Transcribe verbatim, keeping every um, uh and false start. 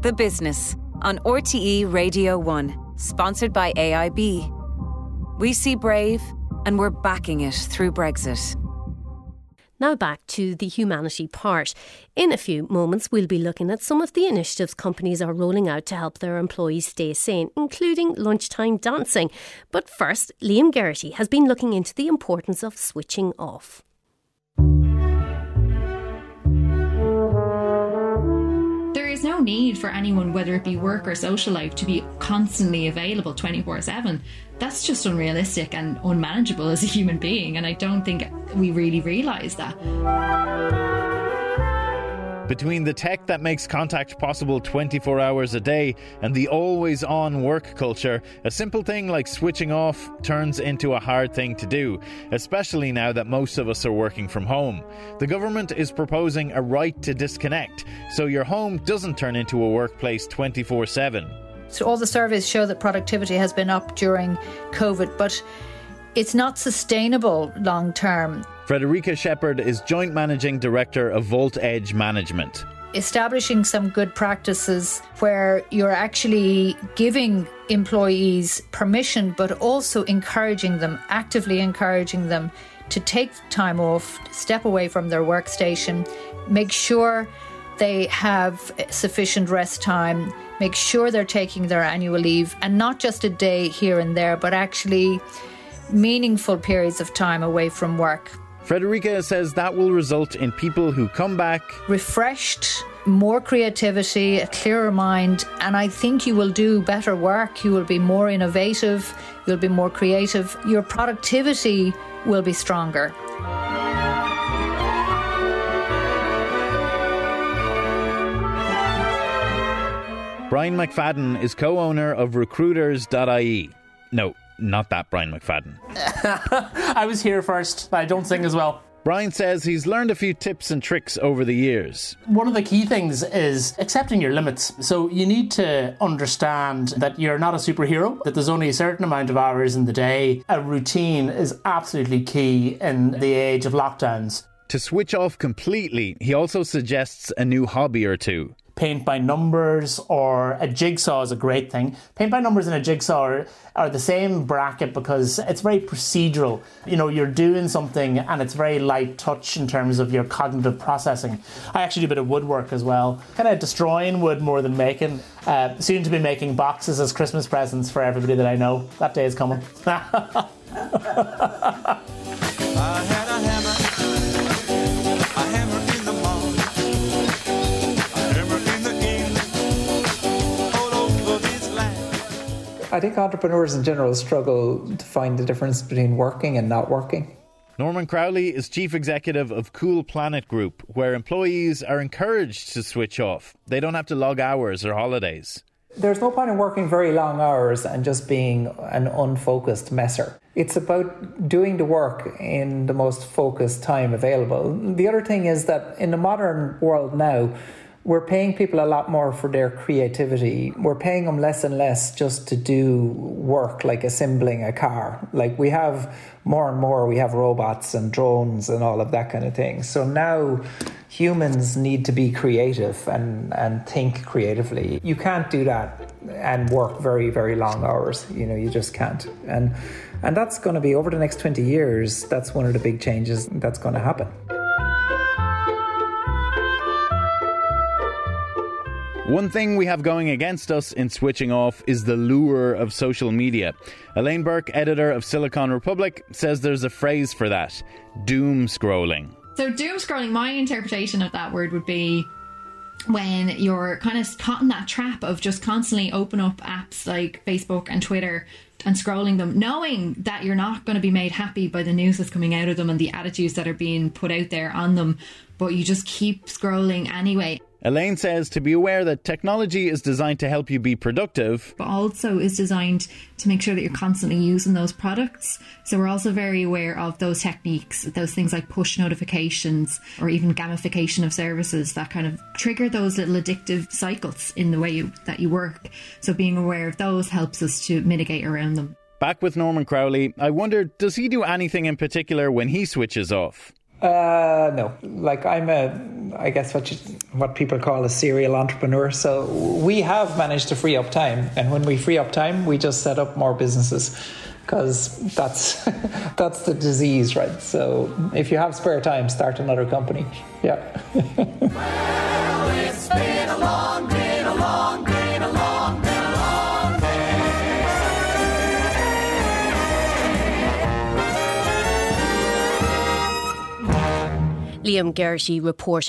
The Business on R T E Radio one, sponsored by A I B. We see Brave and we're backing it through Brexit. Now back to the humanity part. In a few moments, we'll be looking at some of the initiatives companies are rolling out to help their employees stay sane, including lunchtime dancing. But first, Liam Geraghty has been looking into the importance of switching off. There is no need for anyone, whether it be work or social life, to be constantly available twenty-four seven. That's just unrealistic and unmanageable as a human being, and I don't think we really realise that. Between the tech that makes contact possible twenty-four hours a day and the always-on work culture, a simple thing like switching off turns into a hard thing to do, especially now that most of us are working from home. The government is proposing a right to disconnect, so your home doesn't turn into a workplace twenty-four seven. So all the surveys show that productivity has been up during COVID, but it's not sustainable long term. Frederica Shepherd is Joint Managing Director of Volt Edge Management. Establishing some good practices where you're actually giving employees permission, but also encouraging them, actively encouraging them to take time off, step away from their workstation, make sure they have sufficient rest time, make sure they're taking their annual leave, and not just a day here and there, but actually meaningful periods of time away from work. Frederica says that will result in people who come back refreshed, more creativity, a clearer mind, and I think you will do better work, you will be more innovative, you'll be more creative, your productivity will be stronger. Brian McFadden is co-owner of recruiters dot I E. No, not that Brian McFadden. I was here first. I don't sing as well. Brian says he's learned a few tips and tricks over the years. One of the key things is accepting your limits. So you need to understand that you're not a superhero, that there's only a certain amount of hours in the day. A routine is absolutely key in the age of lockdowns. To switch off completely, he also suggests a new hobby or two. Paint by numbers or a jigsaw is a great thing. Paint by numbers and a jigsaw are, are the same bracket because it's very procedural. You know, you're doing something and it's very light touch in terms of your cognitive processing. I actually do a bit of woodwork as well. Kind of destroying wood more than making. Uh, soon to be making boxes as Christmas presents for everybody that I know. That day is coming. I had a hammer, a hammer in the mall. I think entrepreneurs in general struggle to find the difference between working and not working. Norman Crowley is chief executive of Cool Planet Group, where employees are encouraged to switch off. They don't have to log hours or holidays. There's no point in working very long hours and just being an unfocused messer. It's about doing the work in the most focused time available. The other thing is that in the modern world now, we're paying people a lot more for their creativity. We're paying them less and less just to do work like assembling a car. Like we have more and more, we have robots and drones and all of that kind of thing. So now humans need to be creative and, and think creatively. You can't do that and work very, very long hours. You know, you just can't. And, and that's going to be, over the next twenty years, that's one of the big changes that's going to happen. One thing we have going against us in switching off is the lure of social media. Elaine Burke, editor of Silicon Republic, says there's a phrase for that: doom scrolling. So doom scrolling, my interpretation of that word would be when you're kind of caught in that trap of just constantly open up apps like Facebook and Twitter and scrolling them, knowing that you're not going to be made happy by the news that's coming out of them and the attitudes that are being put out there on them, but you just keep scrolling anyway. Elaine says to be aware that technology is designed to help you be productive, but also is designed to make sure that you're constantly using those products. So we're also very aware of those techniques, those things like push notifications or even gamification of services that kind of trigger those little addictive cycles in the way you, that you work. So being aware of those helps us to mitigate around them. Back with Norman Crowley, I wonder, does he do anything in particular when he switches off? Uh, no, like I'm a, I guess what you, what people call a serial entrepreneur. So we have managed to free up time, and when we free up time, we just set up more businesses, because that's that's the disease, right? So if you have spare time, start another company. Yeah. Well, it's been a long, been a long, been a long, been a long day. Liam Geraghty report